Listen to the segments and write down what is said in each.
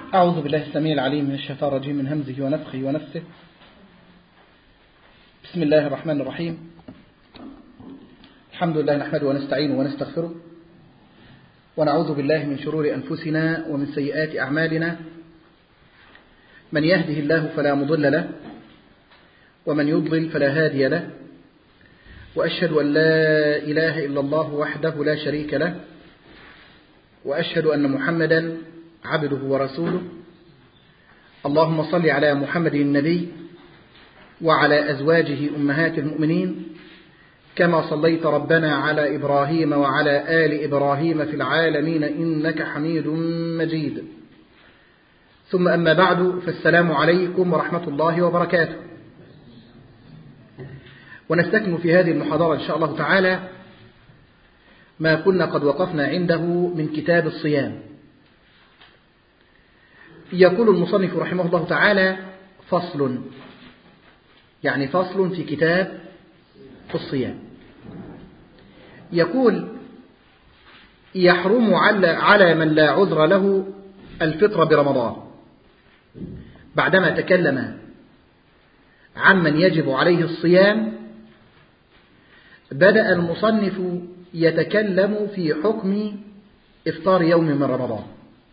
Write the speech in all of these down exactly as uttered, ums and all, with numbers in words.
أعوذ بالله السميع العليم من الشيطان الرجيم من همزه ونفخه ونفسه. بسم الله الرحمن الرحيم. الحمد لله نحمده ونستعينه ونستغفره ونعوذ بالله من شرور أنفسنا ومن سيئات أعمالنا. من يهده الله فلا مضل له ومن يضلل فلا هادي له، وأشهد أن لا إله إلا الله وحده لا شريك له، وأشهد أن محمدا عبده ورسوله. اللهم صل على محمد النبي وعلى أزواجه أمهات المؤمنين كما صليت ربنا على إبراهيم وعلى آل إبراهيم في العالمين إنك حميد مجيد. ثم أما بعد، فالسلام عليكم ورحمة الله وبركاته. ونستكمل في هذه المحاضرة إن شاء الله تعالى ما كنا قد وقفنا عنده من كتاب الصيام. يقول المصنف رحمه الله تعالى: فصل، يعني فصل في كتاب الصيام. يقول: يحرم على من لا عذر له الفطر برمضان. بعدما تكلم عمن يجب عليه الصيام، بدأ المصنف يتكلم في حكم إفطار يوم من رمضان،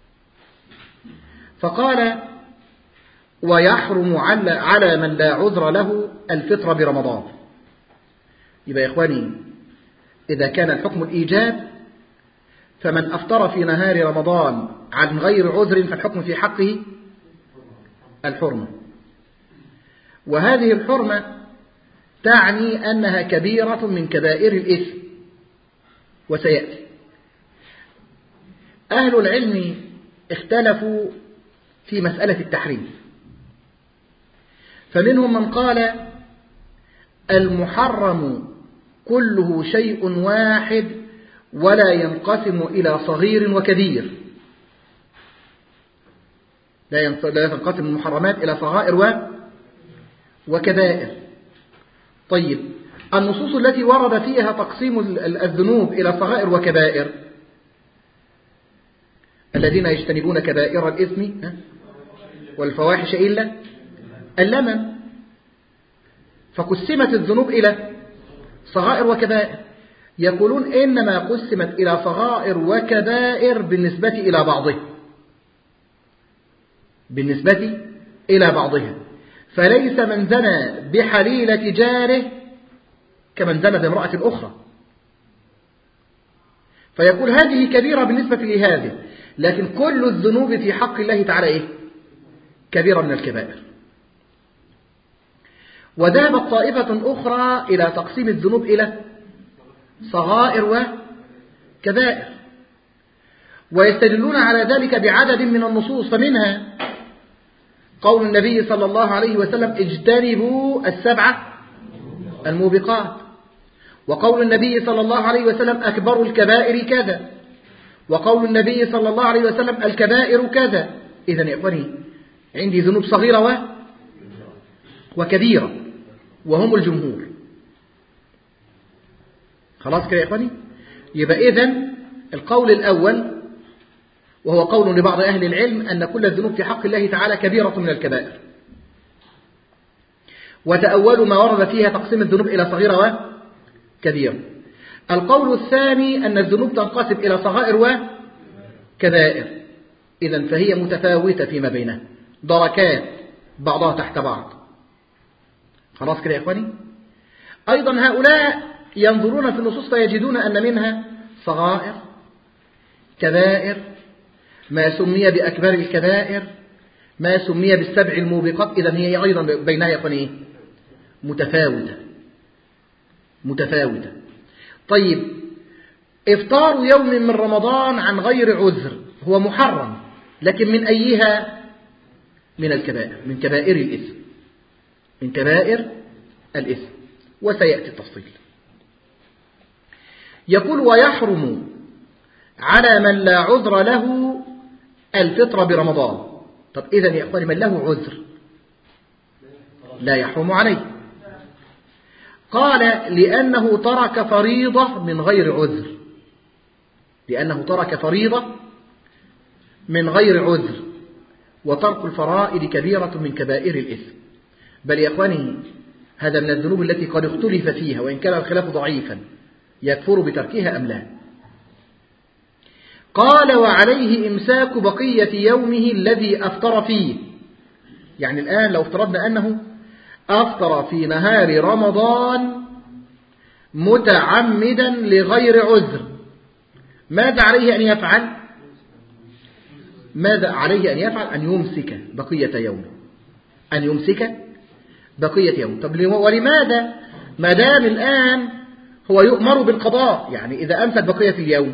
فقال: ويحرم على من لا عذر له الفطر برمضان. يبقى يا إخواني، إذا كان الحكم الإيجاب فمن أفطر في نهار رمضان عن غير عذر فالحكم في حقه الحرمة، وهذه الحرمة تعني أنها كبيرة من كبائر الإثم، وسيأتي. أهل العلم اختلفوا في مسألة التحريم، فمنهم من قال المحرم كله شيء واحد ولا ينقسم إلى صغير وكبير، لا ينقسم المحرمات إلى صغائر وكبائر. طيب، النصوص التي ورد فيها تقسيم الذنوب إلى صغائر وكبائر: الذين يجتنبون كبائر الإثم والفواحش إلا اللمم، فقسمت الذنوب إلى صغائر وكبائر. يقولون إنما قسمت إلى صغائر وكبائر بالنسبة إلى بعضها بالنسبة إلى بعضها فليس من زنى بحليلة جاره كمن زنى بامرأة أخرى، فيقول هذه كبيرة بالنسبة لهذه، لكن كل الذنوب في حق الله تعالى إيه؟ كبيرة من الكبائر. وذهبت طائفة أخرى إلى تقسيم الذنوب إلى صغائر وكبائر، ويستدلون على ذلك بعدد من النصوص، فمنها قول النبي صلى الله عليه وسلم: اجتنبوا السبعة الموبقات، وقول النبي صلى الله عليه وسلم: أكبر الكبائر كذا، وقول النبي صلى الله عليه وسلم: الكبائر كذا. إذن يا إخواني، عندي ذنوب صغيرة و... وكبيرة، وهم الجمهور. خلاص كده يا إخواني؟ يبقى إذن القول الأول، وهو قول لبعض أهل العلم، أن كل الذنوب في حق الله تعالى كبيرة من الكبائر، وتأولوا ما ورد فيها تقسيم الذنوب إلى صغيرة وكبيرة. القول الثاني أن الذنوب تنقسم إلى صغائر وكبائر، إذن فهي متفاوتة فيما بينها، دركات بعضها تحت بعض. خلاص كده يا إخواني؟ أيضا هؤلاء ينظرون في النصوص فيجدون أن منها صغائر، كبائر، ما سمي بأكبر الكبائر، ما سمي بالسبع الموبقات. إذن هي أيضا بينها يا إخواني متفاوتة متفاوتة. طيب، إفطار يوم من رمضان عن غير عذر هو محرم، لكن من أيها؟ من الكبائر، من كبائر الإثم، من كبائر الإثم، وسيأتي التفصيل. يقول: ويحرم على من لا عذر له الفطر برمضان. طب إذن يا أخواني، من له عذر لا يحرم عليه. قال: لأنه ترك فريضة من غير عذر، لأنه ترك فريضة من غير عذر، وترك الفرائض كبيرة من كبائر الإثم. بل يا إخواني هذا من الذنوب التي قد اختلف فيها، وإن كان الخلاف ضعيفا، يكفر بتركها أم لا. قال وعليه إمساك بقية يومه الذي أفطر فيه. يعني الآن لو افترضنا أنه أفطر في نهار رمضان متعمدا لغير عذر، ماذا عليه أن يفعل؟ ماذا عليه أن يفعل؟ أن يمسك بقية يومه، أن يمسك بقية يوم. طب ولماذا ما دام الآن هو يؤمر بالقضاء؟ يعني إذا أمسك بقية اليوم،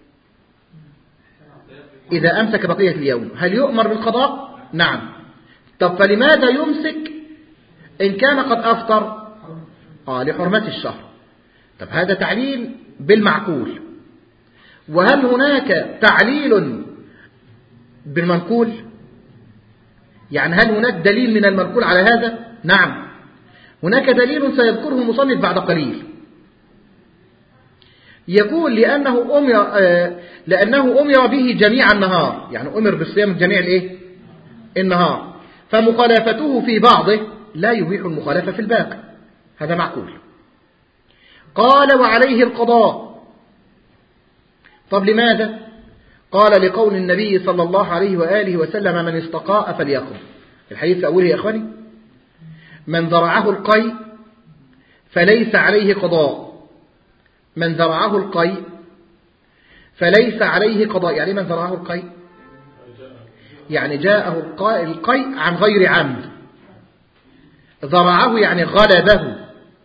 إذا أمسك بقية اليوم هل يؤمر بالقضاء؟ نعم. طب فلماذا يمسك إن كان قد أفطر؟ آه لحرمة الشهر. طب هذا تعليل بالمعقول. وهل هناك تعليل بالمنقول؟ يعني هل هناك دليل من المنقول على هذا؟ نعم، هناك دليل سيذكره المصنف بعد قليل. يقول لأنه أمر, لأنه أمر به جميع النهار، يعني أمر بالصيام جميع الإيه؟ النهار، فمخالفته في بعضه لا يبيح المخالفة في الباقي. هذا معقول. قال وعليه القضاء. طب لماذا؟ قال لقول النبي صلى الله عليه وآله وسلم من استقاء فليقض. الحديث في أوله يا أخواني: من ذرعه القيء فليس عليه قضاء. من ذرعه القيء فليس عليه قضاء. يعني من ذرعه القيء؟ يعني جاءه القيء عن غير عمد. ذرعه يعني غلبه.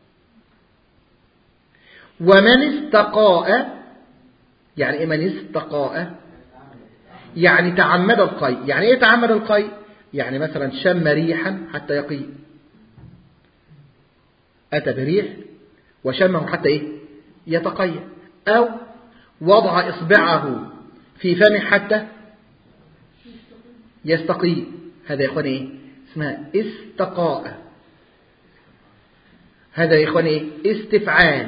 ومن استقاء يعني من استقاء يعني تعمد القيء. يعني ايه تعمد القيء؟ يعني مثلا شم ريحا حتى يقيء، أتى بريح وشمه حتى إيه؟ يتقيأ، أو وضع إصبعه في فمه حتى يستقيء. هذا يا إخواني إيه؟ اسمها استقاء. هذا يا إخواني إيه؟ استفعال.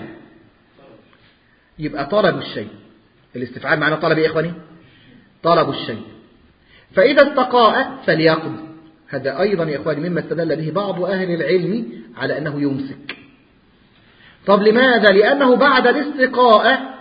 يبقى طلب الشيء. الاستفعال معنى طلب يا إخواني، طلب الشيء. فإذا استقاء فليقض. هذا أيضا يا إخواني مما استدل به بعض أهل العلم على أنه يمسك. طب لماذا؟ لأنه بعد الاستقاء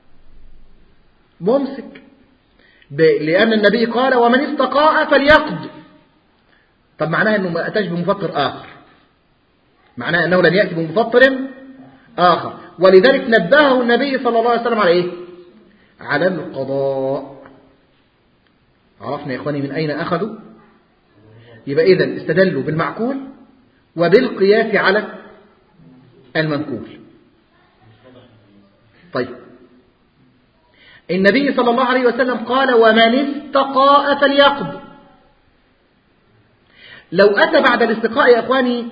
ممسك، لأن النبي قال ومن استقاء فليقض. طب معناه أنه ما أتاش بمفطر آخر، معناه أنه لم يأتي بمفطر آخر، ولذلك نبهه النبي صلى الله عليه وسلم على إيه؟ على القضاء. عرفنا يا إخواني من أين أخذوا؟ يبقى إذن استدلوا بالمعقول وبالقياس على المنقول. طيب النبي صلى الله عليه وسلم قال ومن استقاء فليقض. لو أتى بعد الاستقاء يا أخواني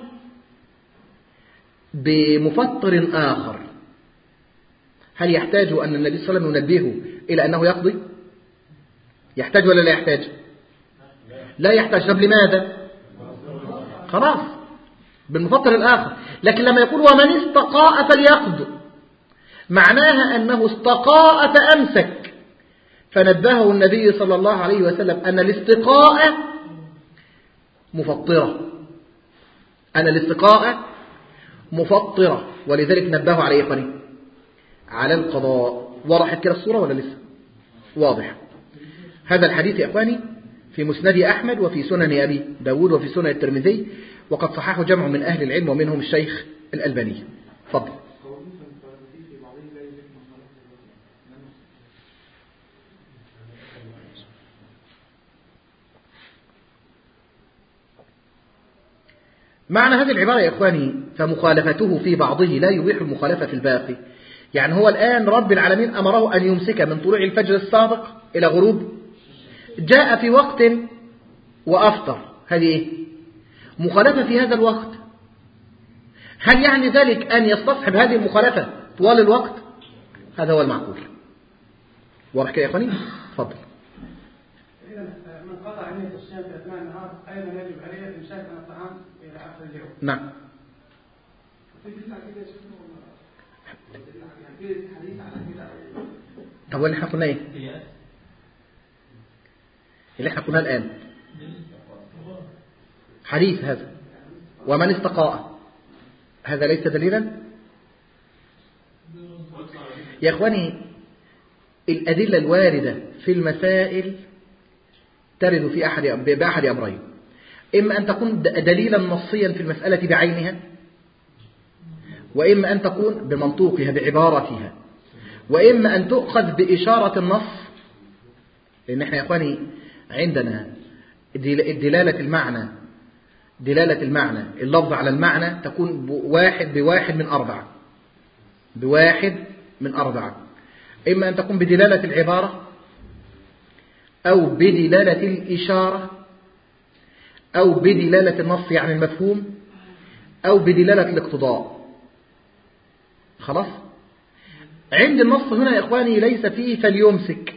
بمفطر آخر، هل يحتاج أن النبي صلى الله عليه وسلم ينبهه إلى أنه يقضي؟ يحتاج ولا لا يحتاج؟ لا يحتاج. طب لماذا؟ خلاص بالمفطر الآخر. لكن لما يقول ومن استقاء فليقض، معناها أنه استقاء فأمسك، فنبهه النبي صلى الله عليه وسلم أن الاستقاء مفطرة، أن الاستقاء مفطرة، ولذلك نبهه على إيه؟ على القضاء. وضحت كده الصورة ولا لسه؟ واضح. هذا الحديث يا أخواني في مسند أحمد وفي سنن أبي داود وفي سنن الترمذي، وقد صححه جمع من أهل العلم ومنهم الشيخ الألباني. تفضل. معنى هذه العبارة يا إخواني فمخالفته في بعضه لا يبيح المخالفة في الباقي. يعني هو الآن رب العالمين أمره أن يمسك من طلوع الفجر الصادق إلى غروب، جاء في وقت وأفطر، هذه إيه؟ مخالفة في هذا الوقت. هل يعني ذلك أن يستصحب هذه المخالفة طوال الوقت؟ هذا هو المعقول. واضح يا إخواني؟ تفضل. إذا من قطع نية الصيام في أثناء النهار أيضا يجب عليه الإمساك عن الطعام إلى آخر اليوم. نعم. طب واللي احنا قلنا ايه؟ اللي احنا قلناه الآن حديث هذا، ومن استقاء، هذا ليس دليلا؟ يا إخواني الأدلة الواردة في المسائل ترد في أحد بأحد أمرين، إما أن تكون دليلا نصيا في المسألة بعينها، وإما أن تكون بمنطوقها بعبارتها، وإما أن تؤخذ بإشارة النص. لأن احنا يا إخواني عندنا دلالة المعنى دلالة المعنى اللفظ على المعنى تكون بواحد بواحد من أربعة بواحد من أربعة إما أن تكون بدلالة العبارة، أو بدلالة الإشارة، أو بدلالة النص يعني المفهوم، أو بدلالة الاقتضاء. خلاص؟ عند النص هنا يا إخواني ليس فيه فليمسك.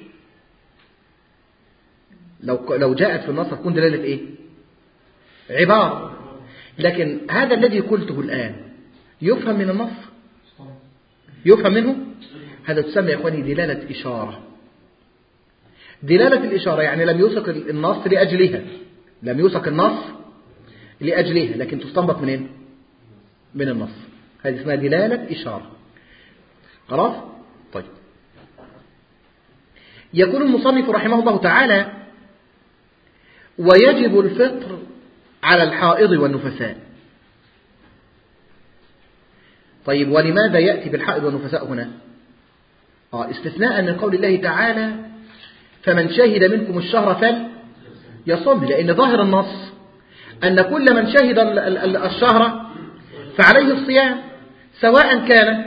لو لو جاءت في النص تكون دلالة إيه؟ عبارة. لكن هذا الذي قلته الآن يفهم من النص؟ يفهم منه؟ هذا تسمى يا إخواني دلالة إشارة. دلالة الإشارة يعني لم يوثق النص لأجلها، لم يوثق النص لأجلها، لكن تستنبط منين؟ من النص. هذه اسمها دلالة إشارة. خلاص؟ طيب. يقول المصنف رحمه الله تعالى: ويجب الفطر على الحائض والنفساء. طيب ولماذا يأتي بالحائض والنفساء هنا؟ آه استثناء من قول الله تعالى: فمن شهد منكم الشهر فليصم، لأن ظاهر النص أن كل من شهد الشهر فعليه الصيام، سواء كان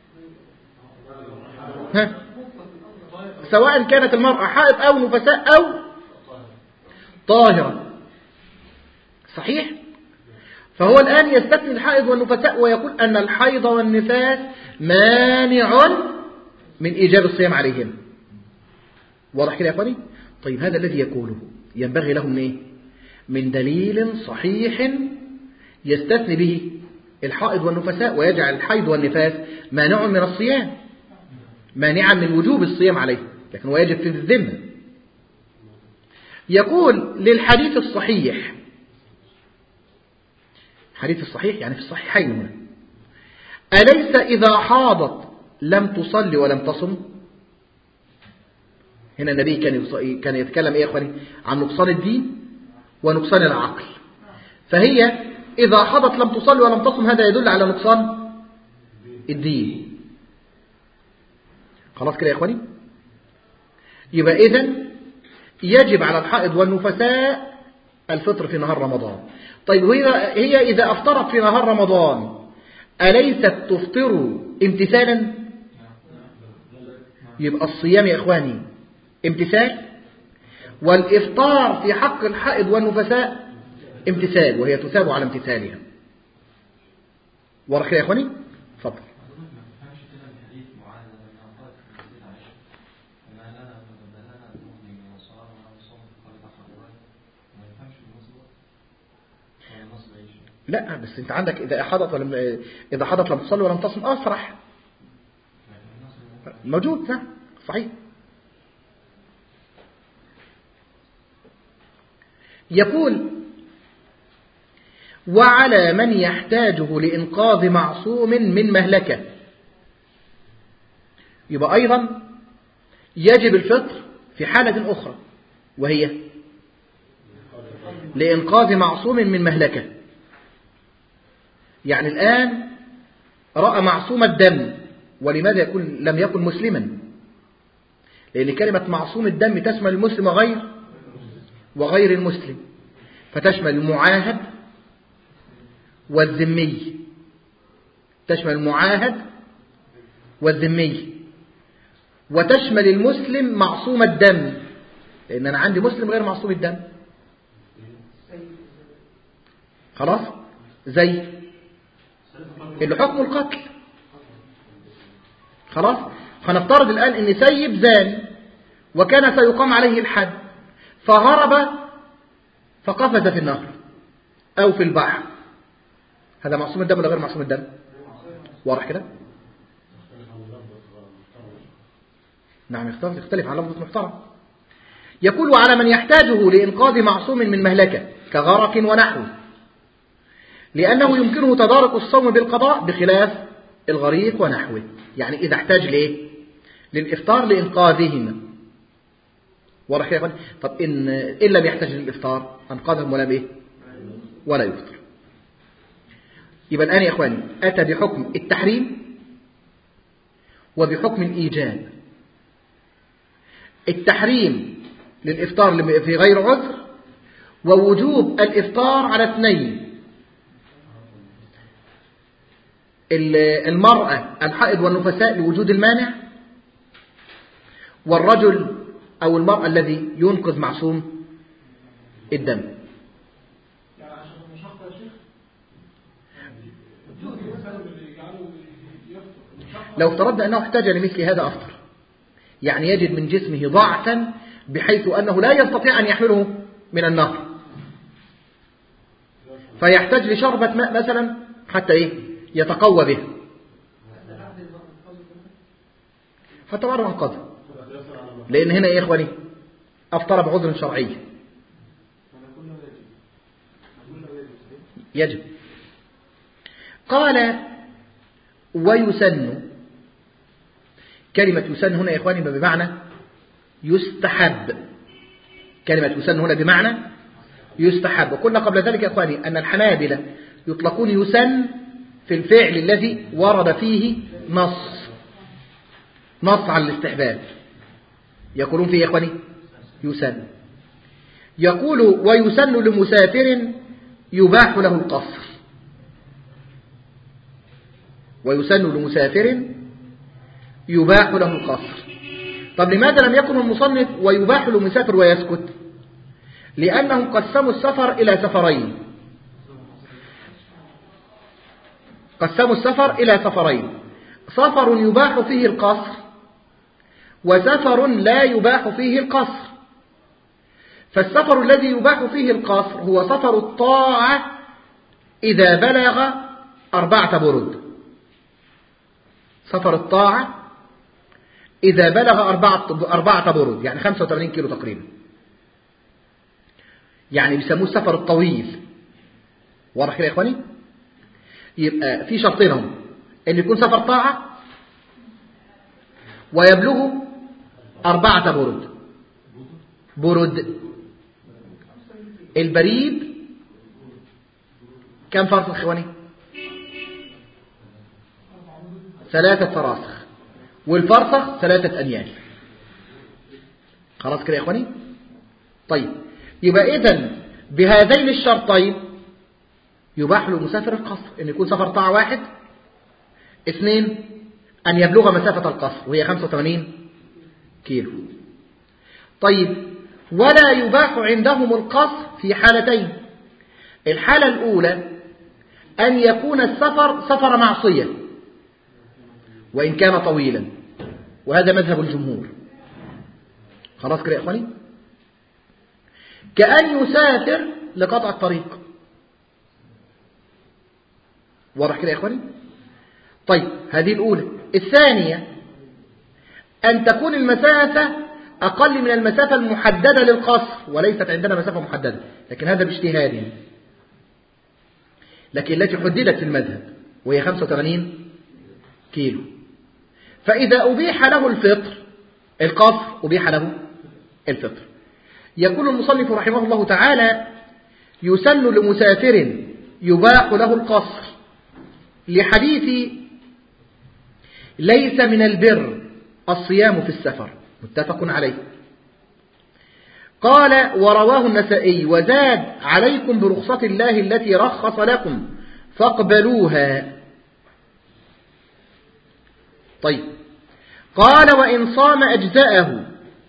ها سواء كانت المرأة حائض أو نفساء أو طاهرة. صحيح؟ فهو الآن يستثني الحائض والنفساء ويقول أن الحيض والنفاس مانع من إيجاب الصيام عليهم. واضح كده يا أخواني؟ طيب هذا الذي يقوله ينبغي له من إيه؟ من دليل صحيح يستثني به الحائض والنفساء ويجعل الحيض والنفاس مانع من الصيام، مانعا من وجوب الصيام عليه، لكن هو يجب في الذمة. يقول للحديث الصحيح، حديث الصحيح يعني في الصحيحين هنا: أليس إذا حاضت لم تصلي ولم تصم؟ هنا النبي كان كان يتكلم إيه يا أخواني؟ عن نقصان الدين ونقصان العقل. فهي إذا حاضت لم تصلي ولم تصم، هذا يدل على نقصان الدين. خلاص كده يا أخواني؟ يبقى إذن يجب على الحائض والنفساء الفطر في نهار رمضان. طيب هي إذا أفطرت في نهار رمضان أليست تفطر امتثالا؟ يبقى الصيام يا إخواني امتثال، والإفطار في حق الحائض والنفساء امتثال، وهي تثاب على امتثالها. واضح يا إخواني؟ تفضل. لا بس انت عندك اذا حضت ولم اذا حضت لم تصلي ولم تصم اصرح موجود. نعم صحيح. يقول: وعلى من يحتاجه لإنقاذ معصوم من مهلكة. يبقى أيضا يجب الفطر في حالة أخرى، وهي لإنقاذ معصوم من مهلكة. يعني الآن رأى معصوم الدم، ولماذا يكون لم يكن مسلما؟ لأن كلمة معصوم الدم تشمل المسلم وغير وغير المسلم، فتشمل المعاهد والذمي، تشمل المعاهد والذمي، وتشمل المسلم معصوم الدم، لأن أنا عندي مسلم غير معصوم الدم. خلاص؟ زي اللي حكم القتل. خلاص؟ فنفترض الآن أن سيب زاني وكان سيقام عليه الحد، فهرب فقفز في النهر أو في البحر، هذا معصوم الدم ولا غير معصوم الدم؟ واضح كده؟ نعم يختلف على لفظ محترم. يقول: وعلى من يحتاجه لإنقاذ معصوم من مهلكة كغرق ونحوه. لأنه يمكنه تدارك الصوم بالقضاء بخلاف الغريق ونحوه. يعني إذا احتاج ليه للإفطار لإنقاذهما. واضح يا اخواني؟ طب إن إن لم يحتاج للإفطار أنقاذهم ولا بإيه ولا يفطر. يبقى الآن يا إخواني أتى بحكم التحريم وبحكم الإيجاب. التحريم للإفطار في غير عذر، ووجوب الإفطار على اثنين: المرأة الحائض والنفساء لوجود المانع، والرجل أو المرأة الذي ينقذ معصوم الدم. لو افترضنا أنه احتاج لمثل هذا أفطر، يعني يجد من جسمه ضعفا بحيث أنه لا يستطيع أن يحمله من النهر، فيحتاج لشربة ماء مثلا حتى إيه يتقوى به، حتى بعد ما انقذ. لأن هنا إيه يا إخواني أفطر بعذر شرعي يجب. قال ويسن. كلمة يسن هنا يا إخواني بمعنى يستحب. كلمة يسن هنا بمعنى يستحب. وقلنا قبل ذلك يا إخواني أن الحنابلة يطلقون يسن في الفعل الذي ورد فيه نص نص على الاستحباب، يقولون فيه يا إخواني يسن. يقول ويسن لمسافر يباح له القصر. ويسن لمسافر يباح له القصر. طب لماذا لم يكن المصنف ويباح لمسافر ويسكت؟ لأنهم قسموا السفر إلى سفرين. قسموا السفر إلى سفرين: سفر يباح فيه القصر، وسفر لا يباح فيه القصر. فالسفر الذي يباح فيه القصر هو سفر الطاعة إذا بلغ أربعة برد. سفر الطاعة إذا بلغ أربعة, أربعة برد، يعني خمسة وثمانين كيلو تقريبا، يعني بيسموه السفر الطويل. واضح كده يا إخواني؟ يبقى في شرطين هم: أن يكون سفر طاعة ويبلغ أربعة برد. برد البريد كم فرسخ يا إخواني؟ ثلاثة فراسخ، والفرسخ ثلاثة أميال. خلاص كده يا إخواني؟ طيب يبقى إذن بهذين الشرطين يباح للمسافر القصر: أن يكون سفر طاعة واحد، اثنين أن يبلغ مسافة القصر وهي خمسة وثمانين كيلو. طيب ولا يباح عندهم القصر في حالتين: الحالة الأولى أن يكون السفر سفر معصية وإن كان طويلا، وهذا مذهب الجمهور. خلاص كده يا إخواني؟ كأن يسافر لقطع الطريق. واضح كده يا إخواني؟ طيب هذه الأولى. الثانية أن تكون المسافة أقل من المسافة المحددة للقصر، وليست عندنا مسافة محددة، لكن هذا باجتهاد، لكن التي حددت في المذهب وهي خمسة وثمانين كيلو. فإذا أبيح له الفطر القصر أبيح له الفطر. يقول المصنف رحمه الله تعالى: يسن لمسافر يباح له القصر، لحديث ليس من البر الصيام في السفر، متفق عليه. قال ورواه النسائي: وزاد: عليكم برخصة الله التي رخص لكم فاقبلوها. طيب قال وإن صام أجزاءه،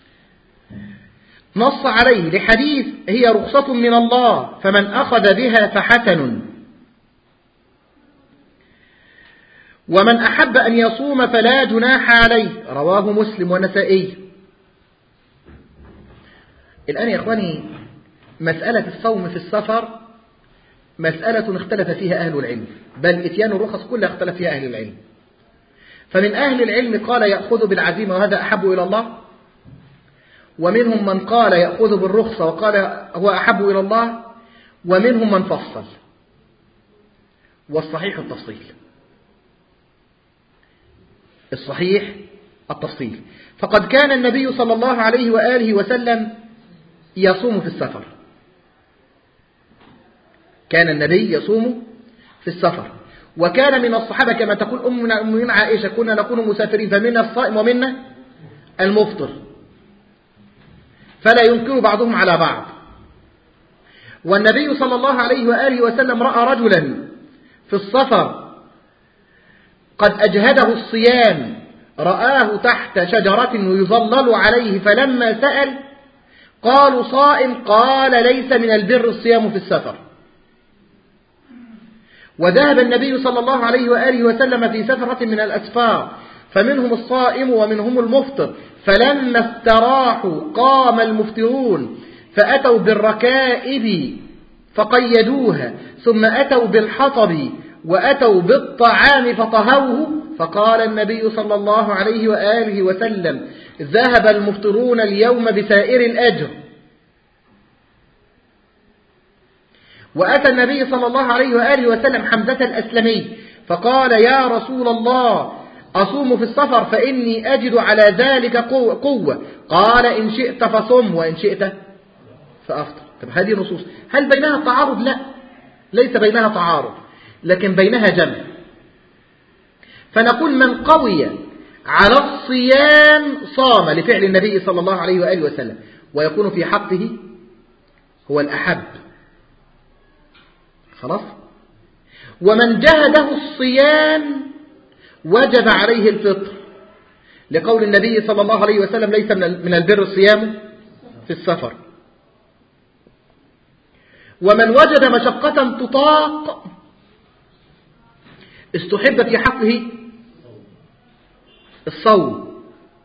نص عليه لحديث هي رخصة من الله فمن أخذ بها فحسن، ومن أحب أن يصوم فلا جناح عليه، رواه مسلم والنسائي. الآن يا إخواني مسألة الصوم في السفر مسألة اختلف فيها أهل العلم، بل إتيان الرخص كلها اختلف فيها أهل العلم. فمن أهل العلم قال يأخذ بالعزيمة وهذا أحب إلى الله، ومنهم من قال يأخذ بالرخصة وقال هو أحب إلى الله، ومنهم من فصل. والصحيح التفصيل. الصحيح التفصيل. فقد كان النبي صلى الله عليه وآله وسلم يصوم في السفر. كان النبي يصوم في السفر، وكان من الصحابة كما تقول أمنا أمنا عائشة كنا نكون مسافرين فمنا الصائم ومنا المفطر، فلا ينكر بعضهم على بعض. والنبي صلى الله عليه وآله وسلم رأى رجلا في السفر قد أجهده الصيام، رآه تحت شجرة يظلل عليه، فلما سأل قالوا صائم، قال ليس من البر الصيام في السفر. وذهب النبي صلى الله عليه وآله وسلم في سفرة من الأسفار، فمنهم الصائم ومنهم المفطر، فلما استراحوا قام المفطرون فأتوا بالركائب فقيدوها، ثم أتوا بالحطب وأتوا بالطعام فطهوه، فقال النبي صلى الله عليه وآله وسلم ذهب المفطرون اليوم بسائر الأجر. وأتى النبي صلى الله عليه وآله وسلم حمزة الأسلمي فقال يا رسول الله أصوم في السفر فإني أجد على ذلك قوة. قال إن شئت فصم وإن شئت فأفطر. طب هذه نصوص هل بينها تعارض؟ لا، ليس بينها تعارض، لكن بينها جمع. فنقول من قوي على الصيام صام لفعل النبي صلى الله عليه وآله وسلم، ويكون في حقه هو الأحب. خلاص. ومن جهده الصيام وجب عليه الفطر، لقول النبي صلى الله عليه وسلم ليس من البر الصيام في السفر. ومن وجد مشقة تطاق استحب في حقه الصوم،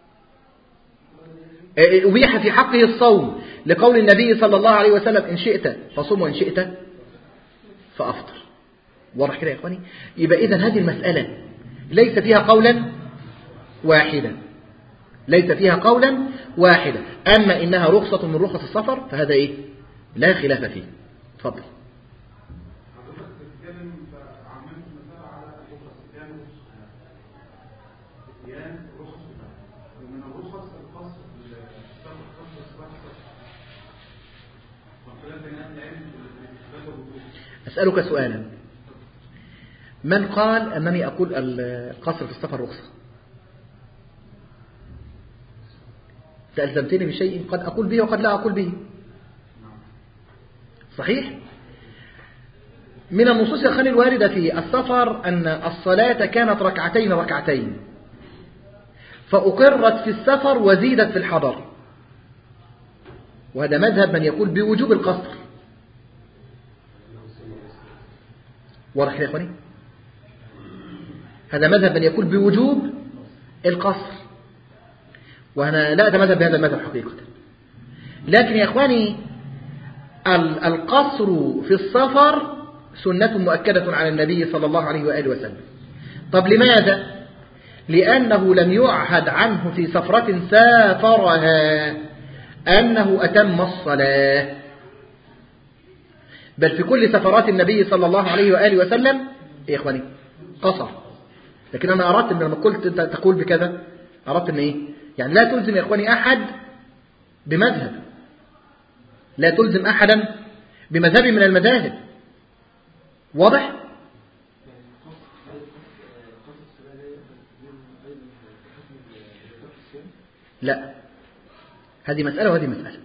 أبيح في حقه الصوم، لقول النبي صلى الله عليه وسلم إن شئت فصوم وإن شئت فأفطر. واضح كده يا إخواني؟ يبقى إذن هذه المسألة ليس فيها قولا واحدا، ليس فيها قولا واحدا. أما إنها رخصة من رخص السفر فهذا إيه؟ لا خلاف فيه. تفضل. أسألك سؤالا، من قال أنني أقول القصر في السفر رخصة؟ تألزمتني بشيء قد أقول به وقد لا أقول به. صحيح؟ من النصوص يا أخواني الواردة في السفر أن الصلاة كانت ركعتين ركعتين، فأقرت في السفر وزيدت في الحضر، وهذا مذهب من يقول بوجوب القصر. واضح يا إخواني؟ هذا مذهب من يقول بوجوب القصر، وأنا لا أتمذهب بهذا المذهب حقيقة. لكن يا إخواني القصر في السفر سنة مؤكدة على النبي صلى الله عليه وآله وسلم. طب لماذا؟ لأنه لم يعهد عنه في سفرة سافرها أنه أتم الصلاة، بل في كل سفرات النبي صلى الله عليه وآله وسلم يا إخواني قصر. لكن أنا أردت أن لما قلت أنت تقول بكذا أردت أن إيه؟ يعني لا تلزم يا إخواني أحد بمذهب، لا تلزم أحدا بمذهب من المذاهب. واضح؟ لا، هذه مسألة وهذه مسألة،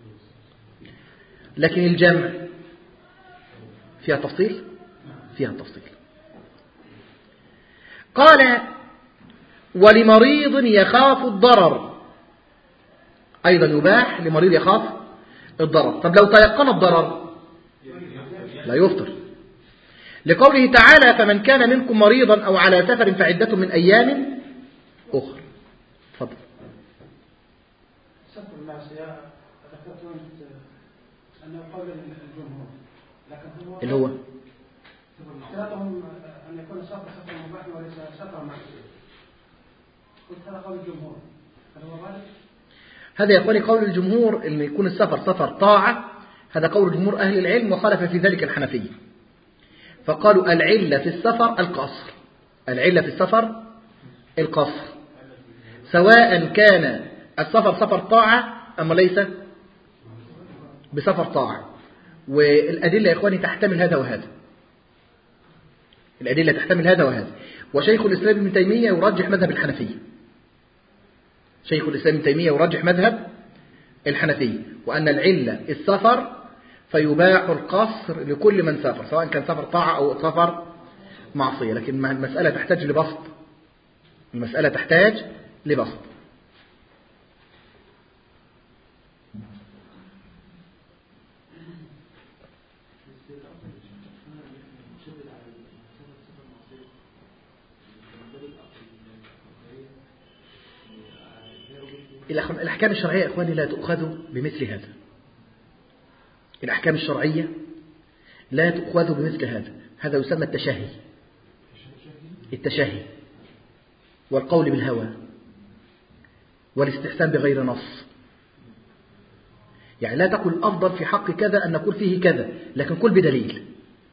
لكن الجمع فيها تفصيل، فيها تفصيل. قال ولمريض يخاف الضرر، أيضا يباح لمريض يخاف الضرر. طب لو تيقن الضرر لا يفطر، لقوله تعالى فمن كان منكم مريضا أو على سفر فعدة من أيام أخرى. تفضل. سفر المعصية ذكرت أنه قول الجمهور، لكن هو اللي هو اشتراطهم أن يكون السفر سفر مباح وليس سفر معصية. قلت هذا قول الجمهور، هل هو غالب؟ هذا يقول قول الجمهور أن يكون السفر سفر طاعة، هذا قول جمهور أهل العلم، وخالف في ذلك الحنفية. فقالوا العلة في السفر القصر، العلة في السفر القصر، سواء كان السفر سفر طاعة أما ليس بسفر طاعة. والأدلة يا إخواني تحتمل هذا وهذا، الأدلة تحتمل هذا وهذا. وشيخ الإسلام ابن تيمية يرجح مذهب الحنفية، شيخ الإسلام ابن تيمية يرجح مذهب الحنفية، وأن العلة السفر فيباح القصر لكل من سافر، سواء كان سفر طاعة أو سفر معصية. لكن المسألة تحتاج لبسط، المسألة تحتاج لبسط. الأحكام الشرعية يا إخواني لا تؤخذ بمثل هذا، الأحكام الشرعية لا تؤخذ بمثل هذا، هذا يسمى التشهي، التشهي والقول بالهوى والاستحسان بغير نص. يعني لا تقل الأفضل في حق كذا أن نقول فيه كذا، لكن قل بدليل.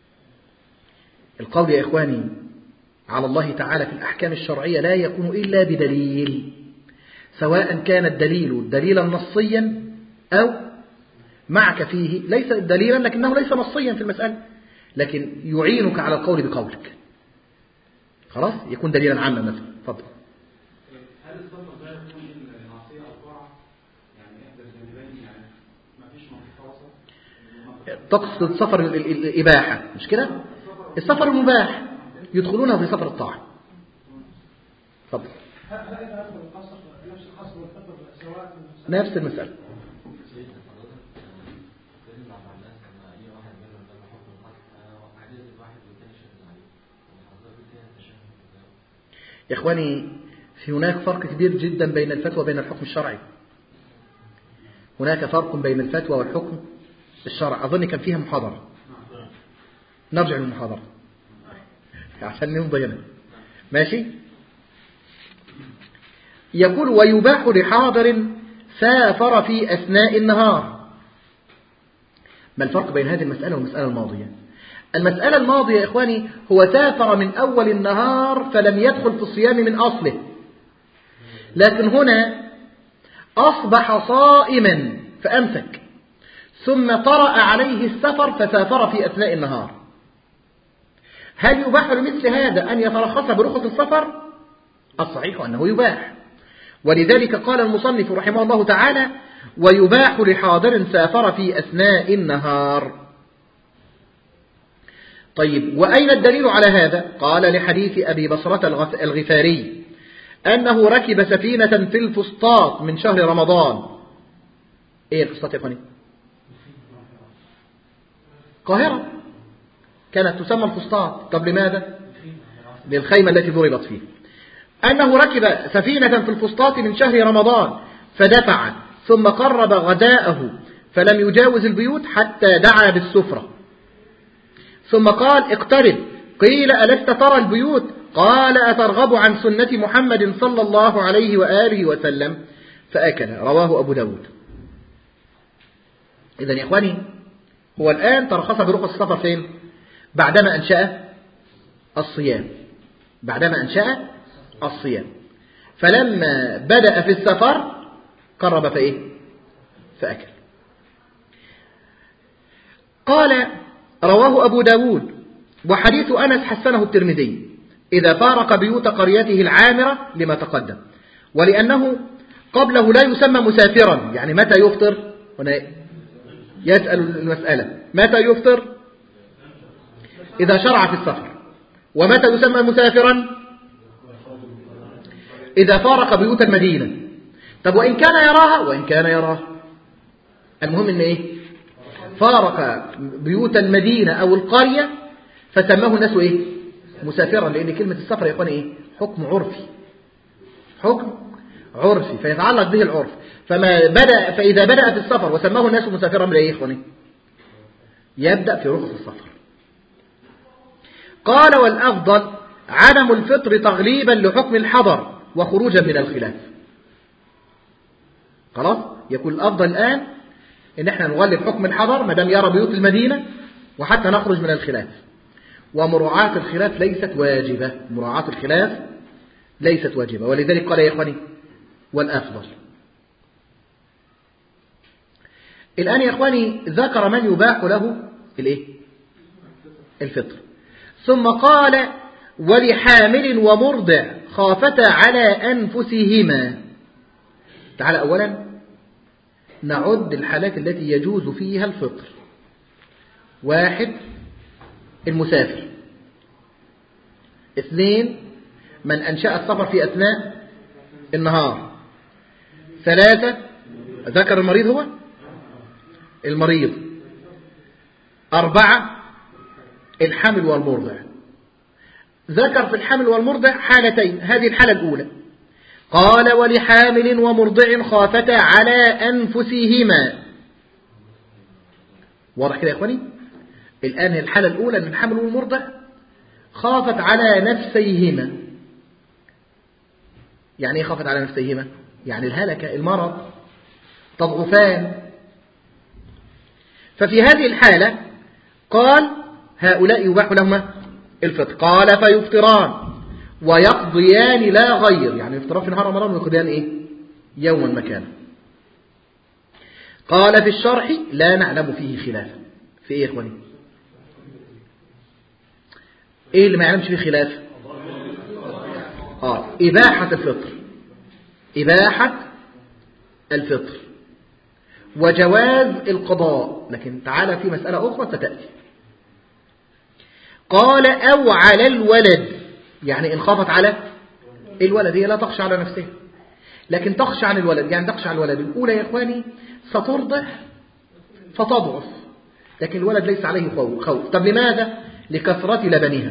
القول يا إخواني على الله تعالى في الأحكام الشرعية لا يكون إلا بدليل، سواء كان الدليل دليلا نصيا أو معك فيه ليس دليلا لكنه ليس نصيا في المسألة، لكن يعينك على القول بقولك، خلاص يكون دليلا عاما مثلا. تفضل. هل السفر ده يكون معصية أو طاعة؟ يعني إحدى الجانبين، يعني ما فيش منطقة وسط؟ تقصد سفر الإباحة مش كده؟ السفر المباح يدخلونه في سفر الطاعة. تفضل. هل إذا أدخل القصر نفس القصر والسفر سواء نفس المسألة. يا إخواني في هناك فرق كبير جدا بين الفتوى وبين الحكم الشرعي، هناك فرق بين الفتوى والحكم الشرعي. أظن كان فيها محاضرة، نرجع للمحاضرة عشان نمضي هنا ماشي. يقول ويباح لحاضر سافر في أثناء النهار. ما الفرق بين هذه المسألة والمسألة الماضية؟ المسألة الماضية يا إخواني هو سافر من أول النهار فلم يدخل في الصيام من أصله، لكن هنا أصبح صائما فأمسك، ثم طرأ عليه السفر فسافر في أثناء النهار. هل يباح لمثل هذا أن يترخص برخص السفر؟ الصحيح أنه يباح، ولذلك قال المصنف رحمه الله تعالى ويباح لحاضر سافر في أثناء النهار. طيب وأين الدليل على هذا؟ قال لحديث أبي بصرة الغفاري أنه ركب سفينة في الفسطاط من شهر رمضان. إيه الفسطاط يا أخواني؟ القاهرة كانت تسمى الفسطاط. طب لماذا؟ للخيمة التي ضربت فيه. أنه ركب سفينة في الفسطاط من شهر رمضان فدفع ثم قرب غداءه فلم يجاوز البيوت حتى دعا بالسفرة، ثم قال اقترب، قيل ألست ترى البيوت؟ قال أترغب عن سنة محمد صلى الله عليه وآله وسلم؟ فأكل. رواه أبو داود. إذن يا إخواني هو الآن ترخص برخص السفر فين؟ بعدما أنشأ الصيام، بعدما أنشأ الصيام، فلما بدأ في السفر قرب فإيه؟ فأكل. قال رواه أبو داود وحديث أنس حسنه الترمذي إذا فارق بيوت قريته العامرة لما تقدم، ولأنه قبله لا يسمى مسافرا. يعني متى يفطر؟ هنا يسأل المسألة متى يفطر؟ إذا شرع في السفر. ومتى يسمى مسافرا؟ إذا فارق بيوت المدينة. طب وإن كان يراها؟ وإن كان يراها المهم إن إيه؟ فارق بيوت المدينة أو القرية فسماه الناس إيه؟ مسافرا، لأن كلمة السفر يا إخواني إيه؟ حكم عرفي، حكم عرفي فيتعلق به العرف. فما بدأ فإذا بدأ في السفر وسماه الناس مسافرا من إيه يا إخواني؟ يبدأ في رخص السفر. قال والأفضل عدم الفطر تغليبا لحكم الحضر وخروجا من الخلاف. خلاص يكون الأفضل الآن إن احنا نغلب حكم الحضر ما دام يرى بيوت المدينة وحتى نخرج من الخلاف. ومراعاة الخلاف ليست واجبة. مراعاة الخلاف ليست واجبة، ولذلك قال يا إخواني والأفضل. الآن يا إخواني ذكر من يباح له الإيه؟ الفطر، ثم قال ولحامل ومرضع خافتا على أنفسهما. تعال أولا نعد الحالات التي يجوز فيها الفطر. واحد المسافر. اثنين من أنشأ السفر في أثناء النهار. ثلاثة ذكر المريض هو المريض. أربعة الحمل والمرضع. ذكر في الحمل والمرضع حالتين. هذه الحالة الأولى قال ولحامل ومرضع خافتا على أنفسهما. واضح كده يا إخواني؟ الآن الحالة الأولى من الحمل والمرضع خافت على نفسيهما. يعني ايه خافت على نفسيهما؟ يعني الهلكة، المرض، تضعفان. ففي هذه الحالة قال هؤلاء يباح لهما الفطر. قال فيفطران ويقضيان لا غير، يعني يفطران في نهار رمضان ويقضيان ايه؟ يوما مكانا. قال في الشرح لا نعلم فيه خلافا. في ايه يا اخواني؟ ايه اللي ما يعلمش فيه خلاف؟ اه اباحة الفطر. اباحة الفطر وجواز القضاء. لكن تعالى في مسألة أخرى ستأتي. قال أو على الولد، يعني إن خافت على الولد. هي لا تخشى على نفسها لكن تخشى عن الولد. يعني تخشى على الولد. الأولى يا إخواني سترضع فتضعف، لكن الولد ليس عليه خوف. طب لماذا؟ لكثرة لبنها.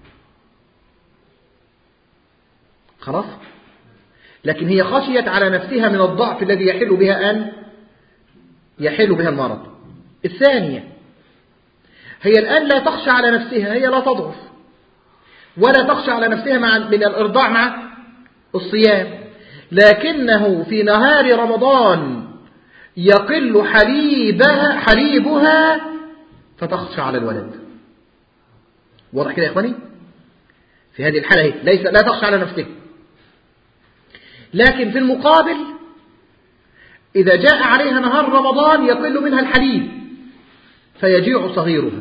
خلاص. لكن هي خشيت على نفسها من الضعف الذي يحل بها أن يحل بها المرض. الثانية هي الآن لا تخشى على نفسها، هي لا تضعف ولا تخشى على نفسها مع من الإرضاع مع الصيام، لكنه في نهار رمضان يقل حليبها حليبها فتخشى على الولد. واضح كده يا إخواني؟ في هذه الحالة ليس لا تخشى على نفسها، لكن في المقابل إذا جاء عليها نهار رمضان يقل منها الحليب فيجيع صغيرها.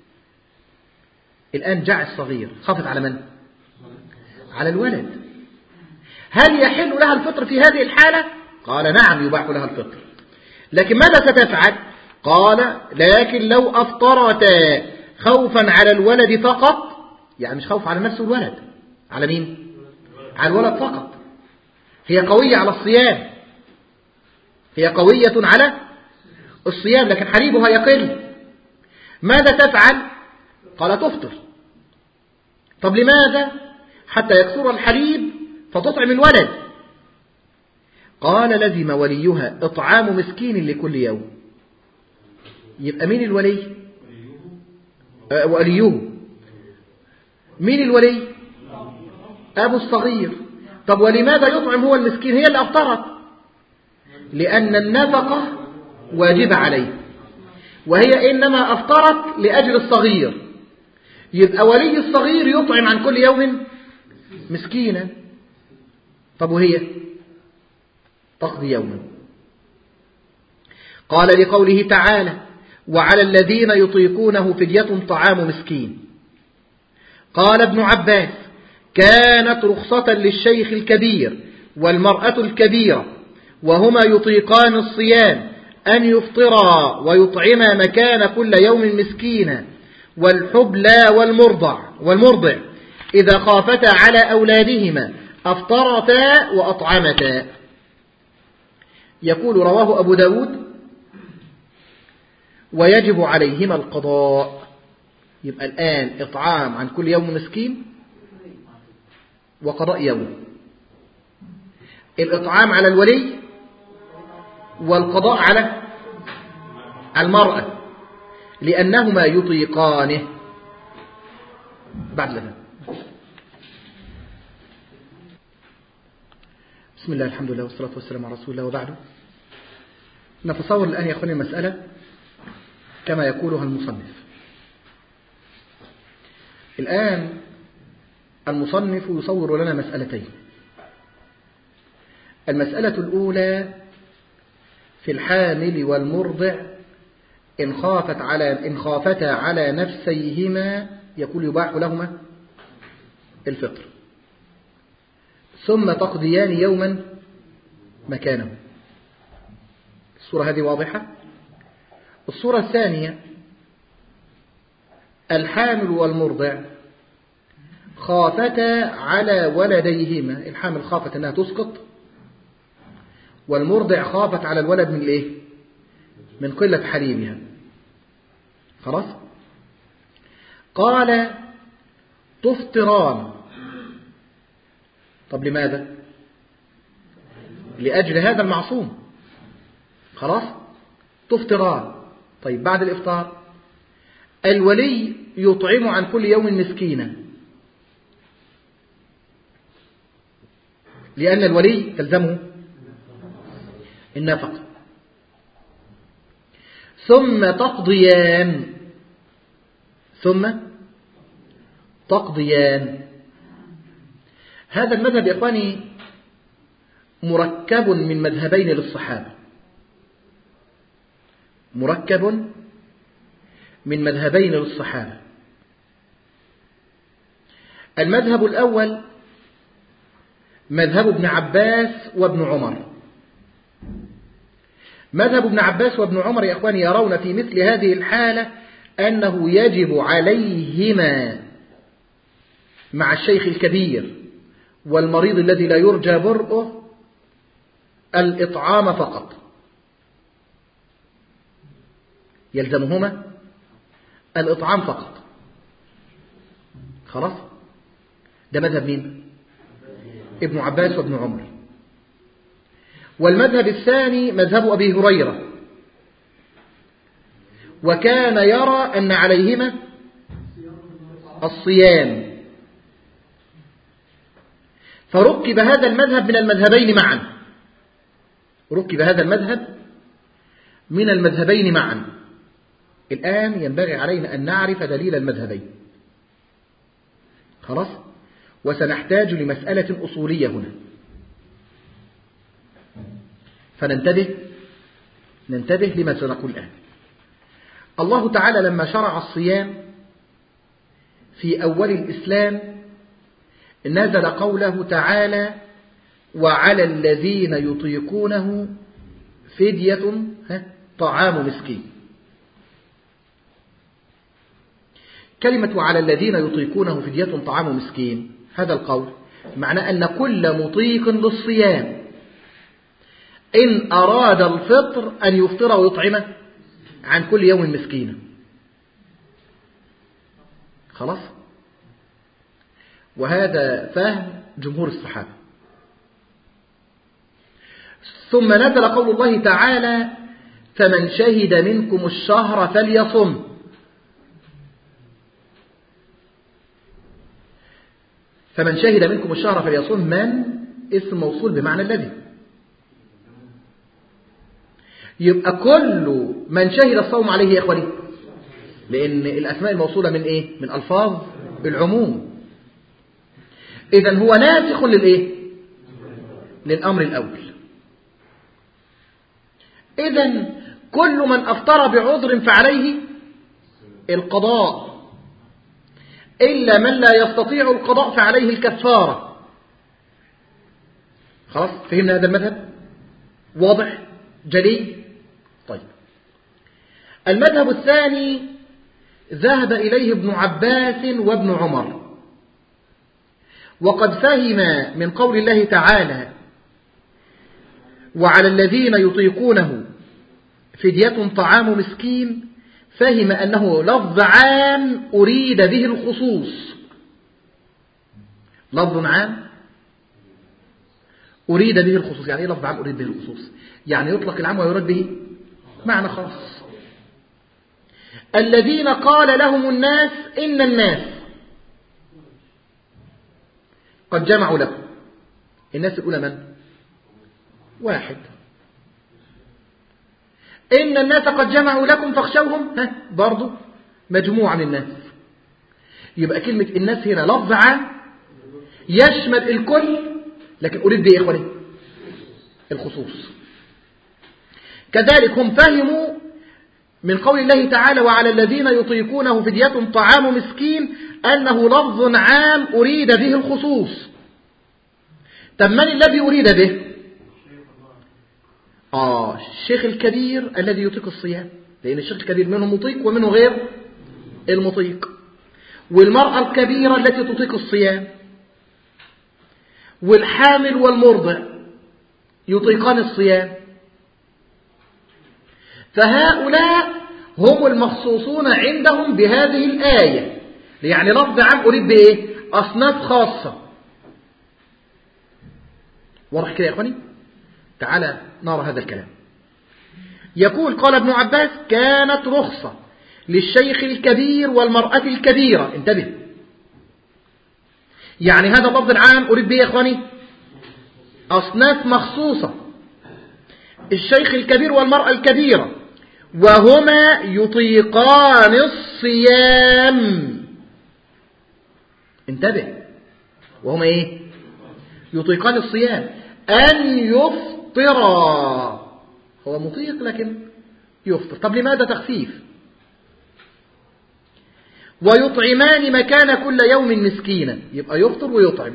الآن جاع الصغير، خافت على من؟ على الولد. هل يحل لها الفطر في هذه الحالة؟ قال نعم يباح لها الفطر. لكن ماذا ستفعل؟ قال لكن لو أفطرتا خوفا على الولد فقط، يعني مش خوف على نفس الولد، على مين؟ على الولد فقط. هي قوية على الصيام، هي قوية على الصيام لكن حليبها يقل. ماذا تفعل؟ قال تفطر. طب لماذا؟ حتى يكثر الحليب فتطعم الولد. قال لزم وليها إطعام مسكين لكل يوم. يبقى مين الولي؟ أه وليه. مين الولي؟ أبو الصغير. طب ولماذا يطعم هو المسكين؟ هي اللي أفطرت، لأن النفقة واجبة عليه وهي إنما أفطرت لأجل الصغير. يبقى ولي الصغير يطعم عن كل يوم مسكينا. طب وهي تقضي يوما. قال لقوله تعالى وعلى الذين يطيقونه فدية طعام مسكين. قال ابن عباس كانت رخصة للشيخ الكبير والمرأة الكبيرة وهما يطيقان الصيام أن يفطرا ويطعما مكان كل يوم مسكينا، والحبلى والمرضع والمرضع إذا خافتا على أولادهما أفطرتا وأطعمتا. يقول رواه أبو داود ويجب عليهما القضاء. يبقى الآن إطعام عن كل يوم مسكين وقضاء يوم. الإطعام على الولي والقضاء على المرأة لأنهما يطيقانه. بعد ذلك بسم الله الحمد لله والصلاة والسلام على رسول الله وبعده. نتصور الآن يا أخواني المسألة كما يقولها المصنف. الآن المصنف يصور لنا مسألتين. المسألة الأولى في الحامل والمرضع إن خافت على إن خافتا على نفسيهما يقول يباح لهما الفطر، ثم تقضيان يوما مكانه. الصورة هذه واضحة. الصورة الثانية الحامل والمرضع خافتا على ولديهما، الحامل خافت أنها تسقط، والمرضع خافت على الولد من الايه؟ من قلة حليبها. خلاص. قال تفطران. طب لماذا؟ لأجل هذا المعصوم. خلاص. تفطران. طيب بعد الإفطار الولي يطعم عن كل يوم مسكينا، لأن الولي تلزمه النفقة. ثم تقضيان ثم تقضيان هذا المذهب يا إخواني مركب من مذهبين للصحابة، مركب من مذهبين للصحابة. المذهب الأول مذهب ابن عباس وابن عمر. مذهب ابن عباس وابن عمر يا أخواني يرون في مثل هذه الحالة أنه يجب عليهما مع الشيخ الكبير والمريض الذي لا يرجى برؤه الإطعام فقط، يلزمهما الإطعام فقط. خلاص. ده مذهب مين؟ ابن عباس وابن عمر. والمذهب الثاني مذهب أبي هريرة، وكان يرى أن عليهما الصيام، فركب هذا المذهب من المذهبين معا، ركب هذا المذهب من المذهبين معا. الآن ينبغي علينا أن نعرف دليل المذهبين. خلاص. وسنحتاج لمسألة أصولية هنا، فننتبه ننتبه لما سنقول الآن. الله تعالى لما شرع الصيام في أول الإسلام نزل قوله تعالى وعلى الذين يطيقونه فدية طعام مسكين. كلمة على الذين يطيقونه فدية طعام مسكين، هذا القول معناه أن كل مطيق للصيام إن أراد الفطر أن يفطر ويطعم عن كل يوم مسكينا. خلاص. وهذا فهم جمهور الصحابة. ثم نزل قول الله تعالى فمن شهد منكم الشهر فليصم. فمن شهد منكم الشهر فليصم، من اسم موصول بمعنى الذي، يبقى كل من شهد الصوم عليه يا إخواني، لأن الأسماء الموصولة من إيه؟ من ألفاظ العموم. إذن هو ناسخ للإيه؟ للأمر الأول. إذن كل من أفطر بعذر فعليه القضاء، إلا من لا يستطيع القضاء فعليه الكفارة. خلاص. فهمنا هذا المذهب؟ واضح جلي. طيب المذهب الثاني ذهب إليه ابن عباس وابن عمر، وقد فهم من قول الله تعالى وعلى الذين يطيقونه فدية طعام مسكين، فهم أنه لفظ عام أريد به الخصوص. لفظ عام أريد به الخصوص. يعني إيه لفظ عام أريد به الخصوص؟ يعني يطلق العام ويراد به معنى خاص. الذين قال لهم الناس إن الناس قد جمعوا لكم. الناس الأولى من؟ واحد. إن الناس قد جمعوا لكم فاخشوهم، ها برضو مجموعة من الناس. يبقى كلمة الناس هنا لفظ عام يشمل الكل، لكن أريد بإيه يا إخواني؟ الخصوص. كذلك هم فهموا من قول الله تعالى وعلى الذين يطيقونه فدية طعام مسكين أنه لفظ عام أريد به الخصوص. طب من الذي أريد به؟ آه الشيخ الكبير الذي يطيق الصيام، لأن الشيخ الكبير منه مطيق ومنه غير المطيق، والمرأة الكبيرة التي تطيق الصيام، والحامل والمرضع يطيقان الصيام. فهؤلاء هم المخصوصون عندهم بهذه الآية، يعني لفظ عام أريد بإيه؟ أصناف خاصة. واضح كده يا أخواني؟ تعالى نرى هذا الكلام. يقول قال ابن عباس كانت رخصة للشيخ الكبير والمرأة الكبيرة. انتبه، يعني هذا اللفظ العام أريد به يا إخواني أصناف مخصوصة، الشيخ الكبير والمرأة الكبيرة، وهما يطيقان الصيام. انتبه، وهما ايه؟ يطيقان الصيام. أن يفطرا، هو مطيق لكن يفطر. طب لماذا تخفيف؟ ويطعمان مكان كل يوم مسكينا، يبقى يفطر ويطعم.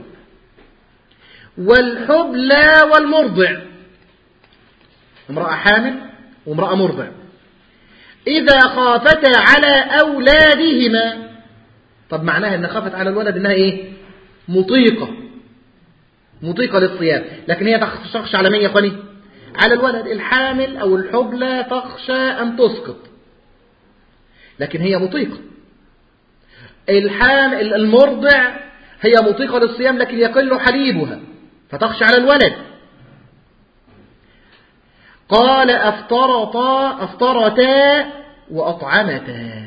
والحبلى والمرضع، امرأة حامل وامرأة مرضع، إذا خافتا على أولادهما. طب معناها إن خافت على الولد إنها إيه؟ مطيقة، مطيقة للصيام، لكن هي تخشى على مين يا أخواني؟ على الولد. الحامل أو الحبلى تخشى أن تسقط، لكن هي مطيقة. الحامل المرضع هي مطيقة للصيام لكن يقل حليبها فتخشى على الولد. قال أفطرتا أفطرتا وأطعمتا.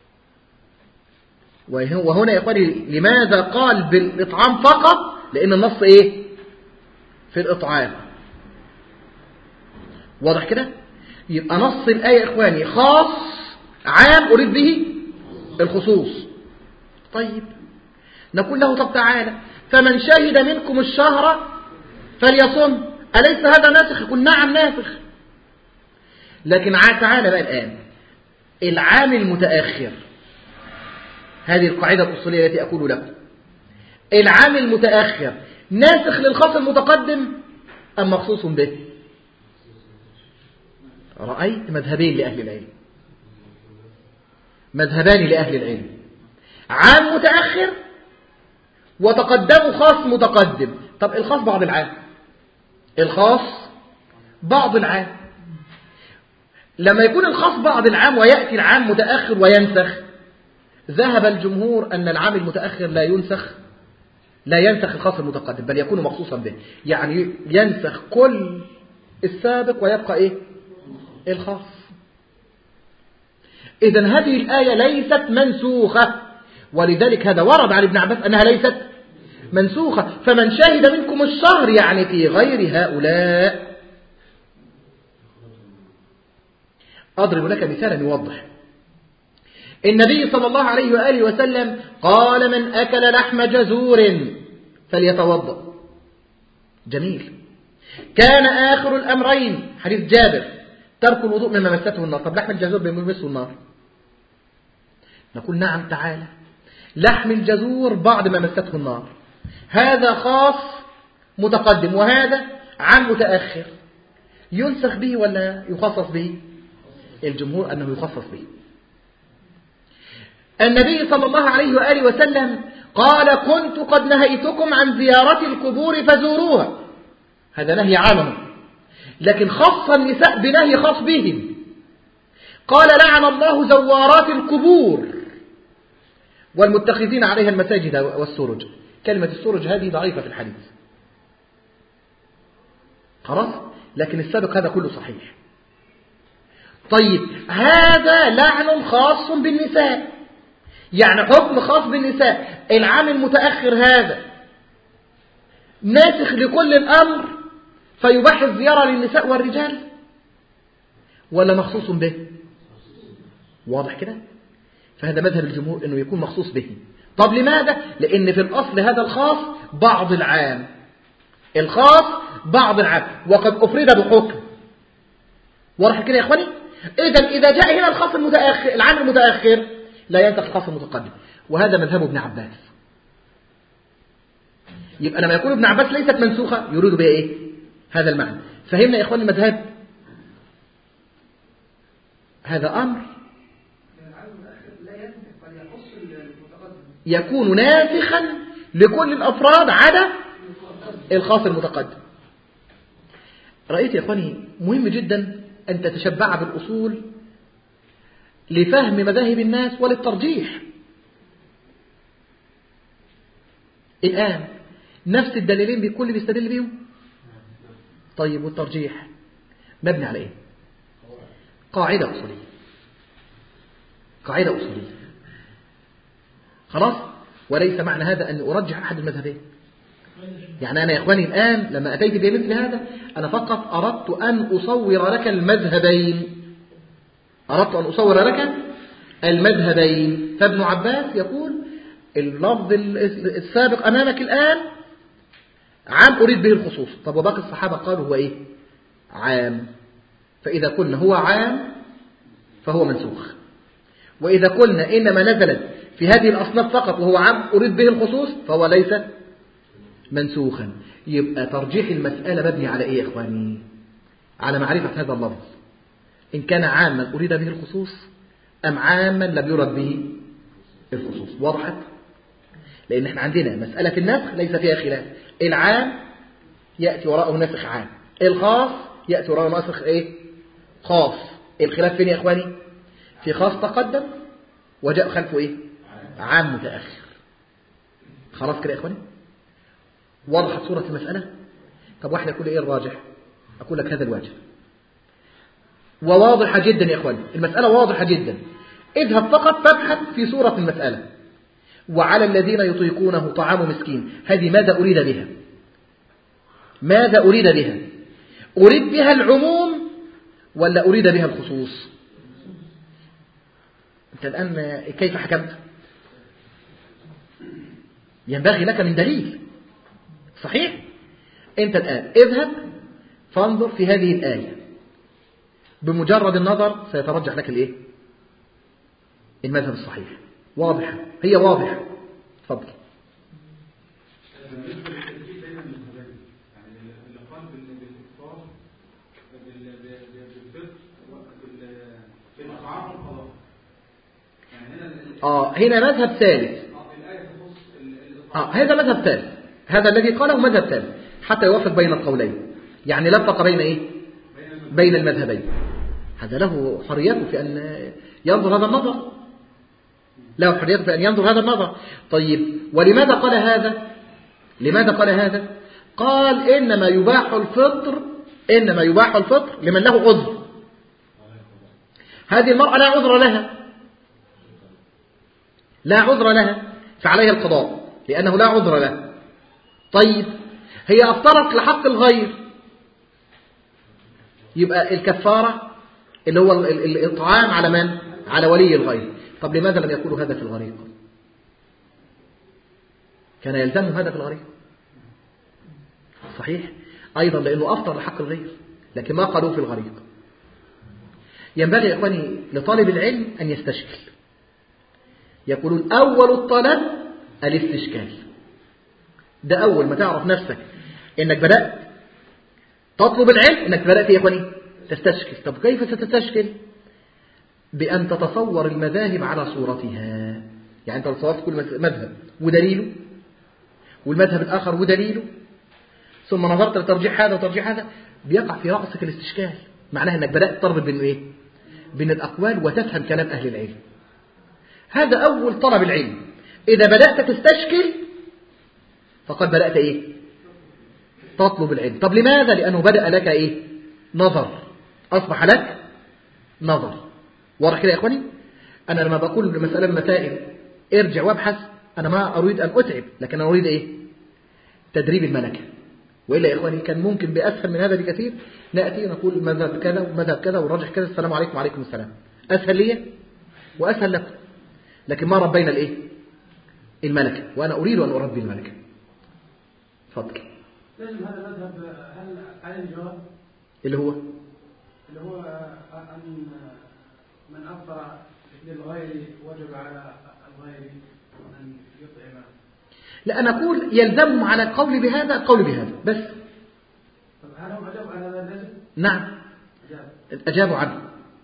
وهنا يا إخواني لماذا قال بالإطعام فقط؟ لأن النص إيه؟ في الإطعام. واضح كده؟ يبقى نص الآية يا إخواني خاص عام أريد به الخصوص. طيب نقول له طب تعالى فمن شهد منكم الشهر فليصم، أليس هذا ناسخ؟ يقول نعم ناسخ. لكن تعالى بقى الآن العام المتأخر، هذه القاعدة الأصولية التي أقول لكم، العام المتأخر ناسخ للخاص المتقدم أم مخصوص به؟ رأيت مذهبين لأهل العلم، مذهبان لأهل العلم، عام متأخر وتقدموا خاص متقدم. طب الخاص بعض العام، الخاص بعض العام، لما يكون الخاص بعض العام ويأتي العام متأخر وينسخ، ذهب الجمهور أن العام المتأخر لا ينسخ، لا ينسخ الخاص المتقدم بل يكون مخصوصا به، يعني ينسخ كل السابق ويبقى إيه؟ الخاص. إذن هذه الآية ليست منسوخة، ولذلك هذا ورد عن ابن عباس أنها ليست منسوخة. فمن شهد منكم الشهر يعني في غير هؤلاء. أضرب لك مثالا يوضح. النبي صلى الله عليه وآله وسلم قال من أكل لحم جزور فليتوضأ. جميل. كان آخر الأمرين حديث جابر ترك الوضوء مما مسته النار. طب لحم الجزور بيمسه النار؟ نقول نعم تعالى لحم الجزور بعد ما مسته النار، هذا خاص متقدم وهذا عام متأخر، ينسخ به ولا يخصص به؟ الجمهور أنه يخصص به. النبي صلى الله عليه وآله وسلم قال كنت قد نهيتكم عن زيارة القبور فزوروها، هذا نهي عام، لكن خص النساء بنهي خاص بهم. قال لعن الله زوارات القبور والمتخذين عليها المساجد والسرج. كلمة السرج هذه ضعيفة في الحديث، خلاص، لكن السابق هذا كله صحيح. طيب هذا لعن خاص بالنساء، يعني حكم خاص بالنساء. العام المتأخر هذا ناسخ لكل الأمر فيباح الزيارة للنساء والرجال ولا مخصوص به؟ واضح كده؟ فهذا مذهب الجمهور أنه يكون مخصوص به. طب لماذا؟ لأن في الأصل هذا الخاص بعض العام، الخاص بعض العام وقد أفرد بحكم. واضح كده يا إخواني؟ إذا إذا جاء هنا الخاص المتأخر العام المتأخر لا ينتقل الخاص المتقدم، وهذا مذهب ابن عباس. يبقى لما يقول ابن عباس ليست منسوخة يريد بها إيه؟ هذا المعنى. فهمنا يا إخواني المذهب؟ هذا أمر يكون ناسخا لكل الأفراد عدا الخاص المتقدم. رأيت يا إخواني مهم جدا أن تتشبع بالأصول لفهم مذاهب الناس وللترجيح. الآن نفس الدليلين بكل بيستدل بيهم. طيب والترجيح مبني على إيه؟ قاعدة أصولية، قاعدة أصولية خلاص. وليس معنى هذا أن أرجح أحد المذهبين. يعني أنا يا إخواني الآن لما أتيت بمثل هذا أنا فقط أردت أن أصور لك المذهبين، أردت أن أصور لك المذهبين. فابن عباس يقول اللفظ السابق أمامك الآن عام أريد به الخصوص. طب وباقي الصحابة قالوا هو إيه؟ عام. فإذا قلنا هو عام فهو منسوخ، وإذا قلنا إنما نزلت في هذه الأصناف فقط وهو عام أريد به الخصوص فهو ليس منسوخا. يبقى ترجيح المسألة مبني على إيه يا إخواني؟ على معرفة هذا اللفظ، إن كان عاما أريد به الخصوص أم عاما لم يرد به الخصوص. وضحت؟ لأن احنا عندنا مسألة النسخ ليس فيها خلاف، العام يأتي وراءه نسخ عام، الخاص يأتي وراءه نسخ إيه؟ خاص. الخلاف فين يا إخواني؟ في خاص تقدم وجاء خلفه إيه؟ عام متأخر. خلاص كده يا إخواني؟ وضحت صورة المسألة؟ طب واحد يقول إيه الراجح؟ أقول لك هذا الواجب، وواضحة جدا يا إخواني، المسألة واضحة جدا. اذهب فقط تبحث في صورة المسألة. وعلى الذين يطيقونه طعام مسكين، هذه ماذا أريد بها؟ ماذا أريد بها؟ أريد بها العموم ولا أريد بها الخصوص؟ أنت الآن كيف حكمت؟ ينبغي لك من دليل صحيح؟ أنت الآن اذهب فانظر في هذه الآية، بمجرد النظر سيترجح لك الإيه؟ المذهب الصحيح. واضحة، هي واضحة. تفضل. بالنسبة للتأكيد دايما من الهبال، يعني اللي قال بالإفطار بالفطر بالأطعام والقضاء، يعني هنا آه هنا مذهب ثالث. آه هذا مذهب ثالث، هذا الذي قاله مذهب ثالث حتى يوفق بين القولين، يعني لفق بين إيه؟ بين المذهبين. هذا له حريته في أن ينظر هذا النظر، له حريته في أن ينظر هذا النظر. طيب ولماذا قال هذا؟ لماذا قال هذا؟ قال إنما يباح الفطر، إنما يباح الفطر لمن له عذر. هذه المرأة لا عذر لها، لا عذر لها فعليها القضاء لأنه لا عذر لها. طيب هي أفطرت لحق الغير، يبقى الكفارة اللي هو الإطعام على من؟ على ولي الغير. طب لماذا لم يقولوا هذا في الغريق؟ كان يلزمهم هذا في الغريق صحيح؟ أيضا لأنه أفطر لحق الغير، لكن ما قالوا في الغريق. ينبغي يا إخواني لطالب العلم أن يستشكل. يقولون أول الطلب الاستشكال، ده أول ما تعرف نفسك إنك بدأت تطلب العلم، إنك بدأت يا إخواني تستشكل. طب كيف ستستشكل؟ بأن تتصور المذاهب على صورتها. يعني أنت تصورت كل مذهب ودليله، والمذهب الآخر ودليله، ثم نظرت لترجيح هذا وترجيح هذا، بيقع في رأسك الاستشكال. معناها أنك بدأت تربط بين إيه؟ بين الأقوال وتفهم كلام أهل العلم. هذا أول طلب العلم. إذا بدأت تستشكل فقد بدأت إيه؟ تطلب العلم. طب لماذا؟ لأنه بدأ لك إيه؟ نظر، أصبح لك نظر. واضح كده يا إخواني؟ أنا لما بقول مسألة مسائل ارجع وابحث، أنا ما أريد أن أتعب، لكن أنا أريد إيه؟ تدريب الملكة. وإلا يا إخواني كان ممكن بأسهل من هذا بكثير نأتي نقول مذهب كذا ومذهب كذا ونرجح كذا، السلام عليكم وعليكم السلام. أسهل لي وأسهل لكم. لكن ما ربينا الايه الملكة، وأنا أريد أن أربي الملكة. فضل. لازم هذا المذهب هل عليه الجواب اللي هو اللي هو أن من أفطر للغير وجب على الغير أن يطعم؟ لا، أنا أقول يلزمهم على القول بهذا القول بهذا بس. طب هل هم أجابوا على هذا اللازم؟ نعم أجاب. أجابوا عنه.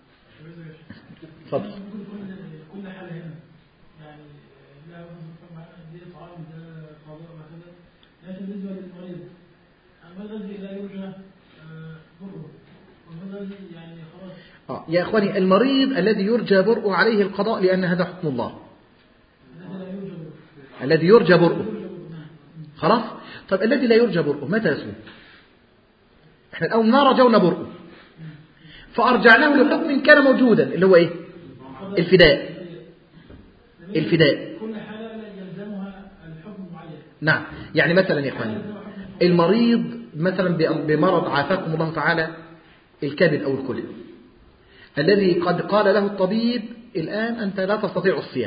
فضل. كل حالة هنا يعني لا دي طعام ده قضاء مثلا، لكن بالنسبة للمريض ما الذي لا يرجى برؤه وما الذي يعني خلاص؟ آه يا إخواني، المريض الذي يرجى برؤه عليه القضاء لأن هذا حكم الله. الذي لا يرجى برؤه الذي يرجى برؤه خلاص. طب الذي لا يرجى برؤه متى يصوم؟ احنا الآن ما رجونا برؤه فأرجعناه لحكم كان موجودا اللي هو إيه؟ الفداء. الفداء كل حالة يلزمها الحكم معين. نعم. يعني مثلا يا إخواني، المريض مثلا بمرض عافاكم الله تعالى الكبد أو الكلى، الذي قد قال له الطبيب الآن أنت لا تستطيع الصيام،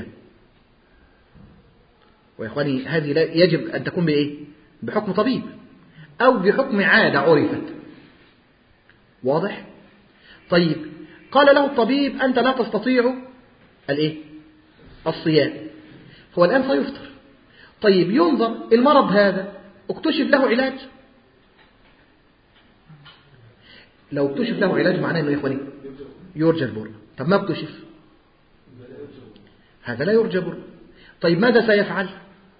ويا إخواني هذه لا يجب أن تكون بإيه؟ بحكم طبيب أو بحكم عادة عرفت. واضح؟ طيب قال له الطبيب أنت لا تستطيع الإيه؟ الصيام، هو الآن سيفطر. طيب ينظر المرض هذا اكتشف له علاج. لو اكتشف له علاج معناه انه يا اخواني يرجى البر. طب ما اكتشف هذا لا يرجى بر. طيب ماذا سيفعل؟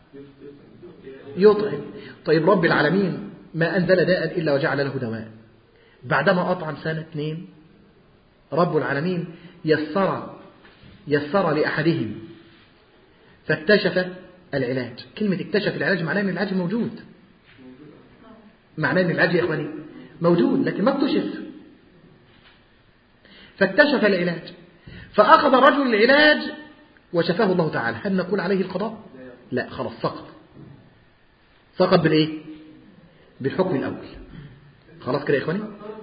يطعم. طيب رب العالمين ما أنزل داء إلا وجعل له دواء. بعدما أطعم سنة اثنين رب العالمين يسر يسر لأحدهم فاكتشف العلاج. كلمة اكتشف العلاج معناه أن العلاج موجود، معناه أن العلاج يا إخواني موجود لكن ما اكتشف. فاكتشف العلاج فأخذ الرجل العلاج وشفاه الله تعالى، هل نقول عليه القضاء؟ لا، خلاص سقط. سقط بالإيه؟ بالحكم الأول. خلاص كده يا إخواني.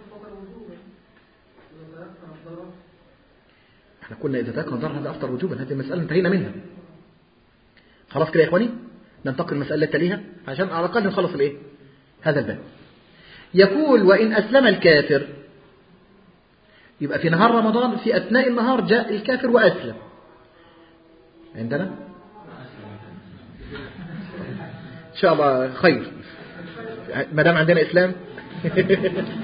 احنا قلنا إذا تيقن ضرر هذا أفطر وجوبا، هذه المسألة انتهينا منها. خلاص كده يا إخواني، ننتقل المسألة التالية عشان على الأقل نخلص الإيه؟ هذا الباب. يقول وإن أسلم الكافر، يبقى في نهار رمضان في أثناء النهار جاء الكافر وأسلم عندنا إن شاء الله خير ما دام عندنا إسلام